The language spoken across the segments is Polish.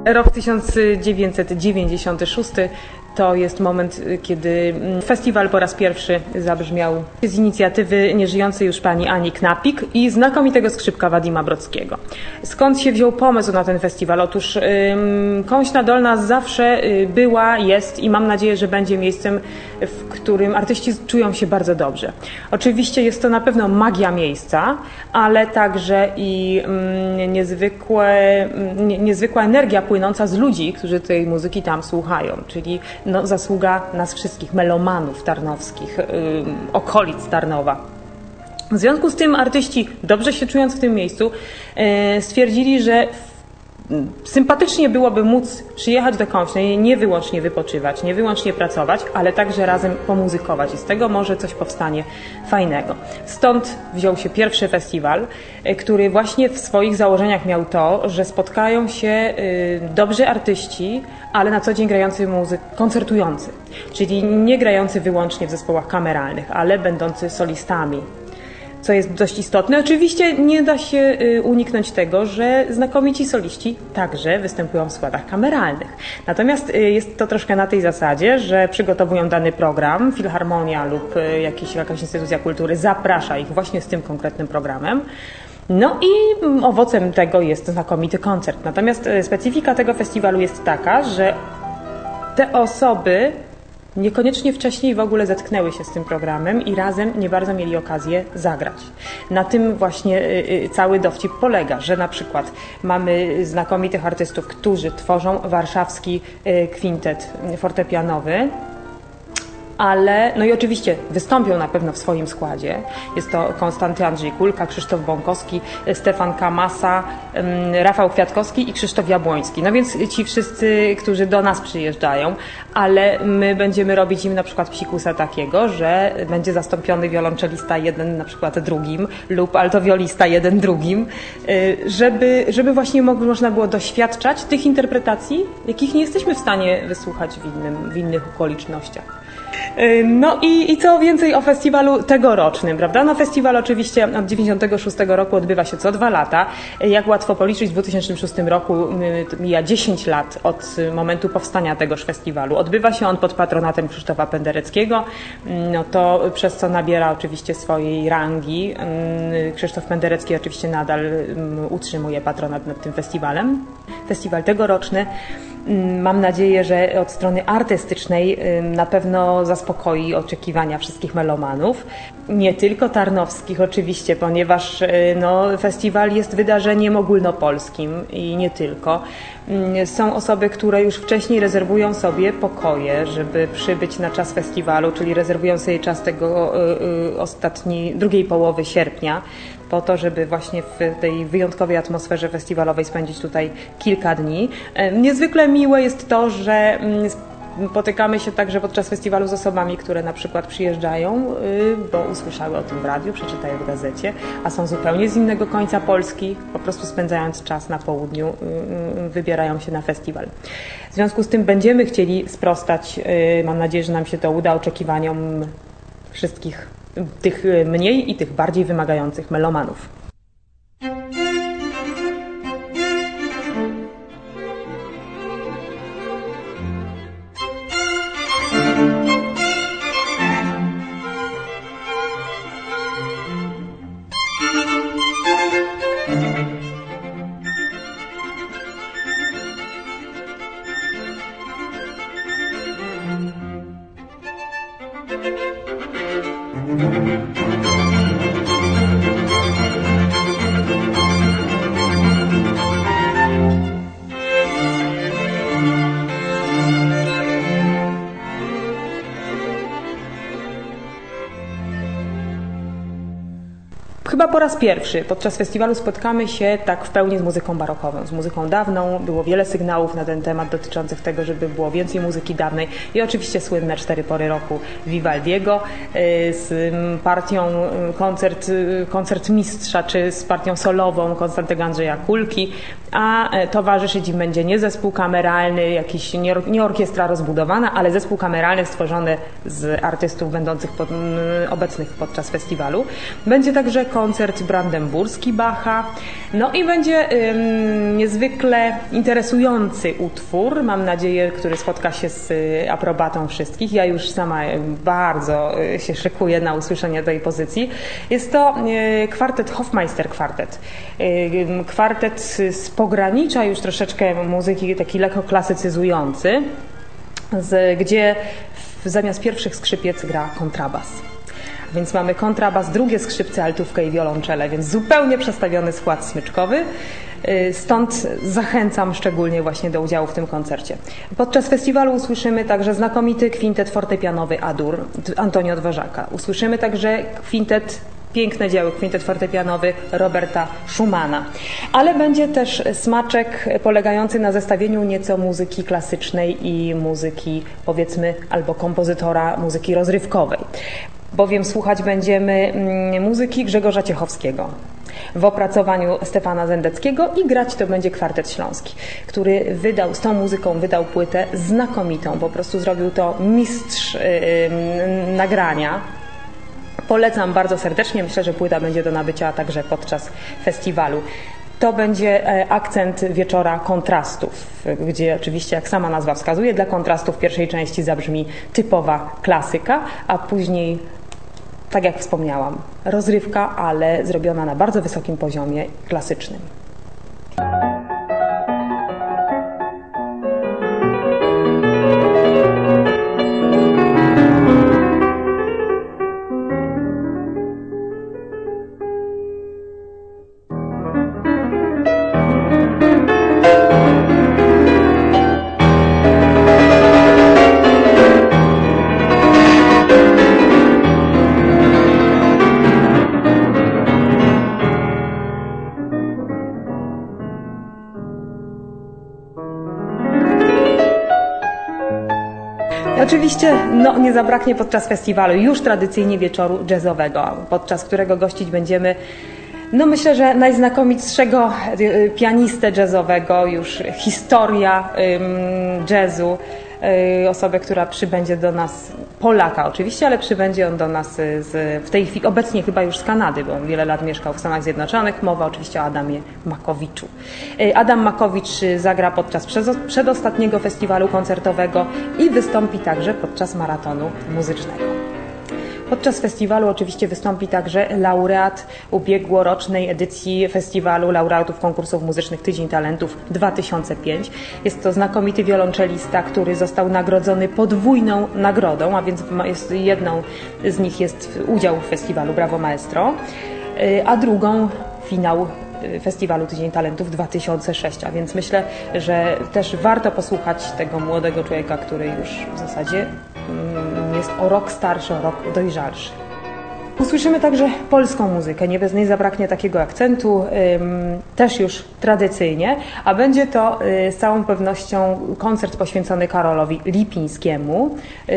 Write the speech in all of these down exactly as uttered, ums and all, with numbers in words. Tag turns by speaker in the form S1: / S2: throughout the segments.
S1: Rok tysiąc dziewięćset dziewięćdziesiąty szósty to jest moment, kiedy festiwal po raz pierwszy zabrzmiał z inicjatywy nieżyjącej już pani Ani Knapik i znakomitego skrzypka Wadima Brockiego. Skąd się wziął pomysł na ten festiwal? Otóż ym, Kąśna Dolna zawsze była, jest i mam nadzieję, że będzie miejscem, w którym artyści czują się bardzo dobrze. Oczywiście jest to na pewno magia miejsca, ale także i ym, niezwykłe, nie, niezwykła energia płynąca z ludzi, którzy tej muzyki tam słuchają, czyli no, zasługa nas wszystkich, melomanów tarnowskich, yy, okolic Tarnowa. W związku z tym artyści, dobrze się czując w tym miejscu, yy, stwierdzili, że sympatycznie byłoby móc przyjechać do Kąśnej, nie wyłącznie wypoczywać, nie wyłącznie pracować, ale także razem pomuzykować i z tego może coś powstanie fajnego. Stąd wziął się pierwszy festiwal, który właśnie w swoich założeniach miał to, że spotkają się dobrzy artyści, ale na co dzień grający muzyk, koncertujący, czyli nie grający wyłącznie w zespołach kameralnych, ale będący solistami. Co jest dość istotne. Oczywiście nie da się uniknąć tego, że znakomici soliści także występują w składach kameralnych. Natomiast jest to troszkę na tej zasadzie, że przygotowują dany program, filharmonia lub jakiś, jakaś instytucja kultury zaprasza ich właśnie z tym konkretnym programem. No i owocem tego jest znakomity koncert. Natomiast specyfika tego festiwalu jest taka, że te osoby niekoniecznie wcześniej w ogóle zetknęły się z tym programem i razem nie bardzo mieli okazję zagrać. Na tym właśnie cały dowcip polega, że na przykład mamy znakomitych artystów, którzy tworzą warszawski kwintet fortepianowy, ale, no i oczywiście wystąpią na pewno w swoim składzie. Jest to Konstanty Andrzej Kulka, Krzysztof Bąkowski, Stefan Kamasa, Rafał Kwiatkowski i Krzysztof Jabłoński. No więc ci wszyscy, którzy do nas przyjeżdżają, ale my będziemy robić im na przykład psikusa takiego, że będzie zastąpiony wiolonczelista jeden na przykład drugim lub altowiolista jeden drugim, żeby, żeby właśnie można było doświadczać tych interpretacji, jakich nie jesteśmy w stanie wysłuchać w, innym, w innych okolicznościach. No i, i co więcej o festiwalu tegorocznym, prawda? No festiwal oczywiście od dziewięćdziesiątego szóstego roku odbywa się co dwa lata. Jak łatwo policzyć, w dwa tysiące szóstym roku mija dziesięć lat od momentu powstania tegoż festiwalu. Odbywa się on pod patronatem Krzysztofa Pendereckiego, no to przez co nabiera oczywiście swojej rangi. Krzysztof Penderecki oczywiście nadal utrzymuje patronat nad tym festiwalem. Festiwal tegoroczny, mam nadzieję, że od strony artystycznej na pewno zaspokoi oczekiwania wszystkich melomanów. Nie tylko tarnowskich oczywiście, ponieważ no, festiwal jest wydarzeniem ogólnopolskim i nie tylko. Są osoby, które już wcześniej rezerwują sobie pokoje, żeby przybyć na czas festiwalu, czyli rezerwują sobie czas tego ostatniej, drugiej połowy sierpnia, po to, żeby właśnie w tej wyjątkowej atmosferze festiwalowej spędzić tutaj kilka dni. Niezwykle miłe jest to, że spotykamy się także podczas festiwalu z osobami, które na przykład przyjeżdżają, bo usłyszały o tym w radiu, przeczytają w gazecie, a są zupełnie z innego końca Polski, po prostu spędzając czas na południu, wybierają się na festiwal. W związku z tym będziemy chcieli sprostać, mam nadzieję, że nam się to uda, oczekiwaniom wszystkich tych mniej i tych bardziej wymagających melomanów. Chyba po raz pierwszy podczas festiwalu spotkamy się tak w pełni z muzyką barokową, z muzyką dawną. Było wiele sygnałów na ten temat dotyczących tego, żeby było więcej muzyki dawnej i oczywiście słynne cztery pory roku Vivaldiego z partią koncert, koncert mistrza, czy z partią solową Konstantego Andrzeja Kulki, a towarzyszyć im będzie nie zespół kameralny, jakiś, nie, nie orkiestra rozbudowana, ale zespół kameralny stworzony z artystów będących pod, obecnych podczas festiwalu. Będzie także koncert brandenburski Bacha. No i będzie ym, niezwykle interesujący utwór, mam nadzieję, który spotka się z y, aprobatą wszystkich. Ja już sama y, bardzo y, się szykuję na usłyszenie tej pozycji. Jest to y, kwartet Hofmeister Kwartet. Y, kwartet z pogranicza już troszeczkę muzyki taki lekko klasycyzujący, z, gdzie w, zamiast pierwszych skrzypiec gra kontrabas. Więc mamy kontrabas, drugie skrzypce, altówkę i wiolonczele, więc zupełnie przestawiony skład smyczkowy. Stąd zachęcam szczególnie właśnie do udziału w tym koncercie. Podczas festiwalu usłyszymy także znakomity kwintet fortepianowy A-dur Antonio Dworzaka. Usłyszymy także kwintet, piękne dzieło, kwintet fortepianowy Roberta Schumana. Ale będzie też smaczek polegający na zestawieniu nieco muzyki klasycznej i muzyki, powiedzmy, albo kompozytora muzyki rozrywkowej. Bowiem słuchać będziemy muzyki Grzegorza Ciechowskiego w opracowaniu Stefana Zendeckiego i grać to będzie Kwartet Śląski, który wydał, z tą muzyką wydał płytę znakomitą, po prostu zrobił to mistrz yy, nagrania. Polecam bardzo serdecznie, myślę, że płyta będzie do nabycia także podczas festiwalu. To będzie akcent wieczora kontrastów, gdzie oczywiście, jak sama nazwa wskazuje, dla kontrastów w pierwszej części zabrzmi typowa klasyka, a później, tak jak wspomniałam, rozrywka, ale zrobiona na bardzo wysokim poziomie klasycznym. Oczywiście no, nie zabraknie podczas festiwalu już tradycyjnie wieczoru jazzowego, podczas którego gościć będziemy, no myślę, że najznakomitszego pianistę jazzowego, już historia ym, jazzu, yy, osobę, która przybędzie do nas, Polaka oczywiście, ale przybędzie on do nas z, w tej chwili, obecnie chyba już z Kanady, bo wiele lat mieszkał w Stanach Zjednoczonych. Mowa oczywiście o Adamie Makowiczu. Adam Makowicz zagra podczas przedostatniego festiwalu koncertowego i wystąpi także podczas maratonu muzycznego. Podczas festiwalu oczywiście wystąpi także laureat ubiegłorocznej edycji festiwalu laureatów konkursów muzycznych Tydzień Talentów dwa tysiące pięć. Jest to znakomity wiolonczelista, który został nagrodzony podwójną nagrodą, a więc jest, jedną z nich jest udział w festiwalu Brawo Maestro, a drugą finał Festiwalu Tydzień Talentów dwa tysiące sześć, a więc myślę, że też warto posłuchać tego młodego człowieka, który już w zasadzie jest o rok starszy, o rok dojrzalszy. Usłyszymy także polską muzykę, nie bez niej zabraknie takiego akcentu, też już tradycyjnie, a będzie to z całą pewnością koncert poświęcony Karolowi Lipińskiemu,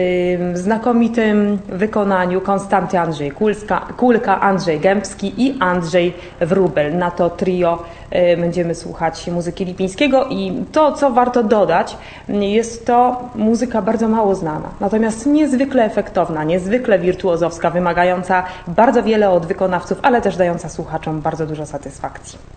S1: w znakomitym wykonaniu Konstanty Andrzej Kulska, Kulka, Andrzej Gębski i Andrzej Wróbel. Na to trio będziemy słuchać muzyki Lipińskiego i to, co warto dodać, jest to muzyka bardzo mało znana, natomiast niezwykle efektowna, niezwykle wirtuozowska, wymagająca bardzo wiele od wykonawców, ale też dająca słuchaczom bardzo dużo satysfakcji.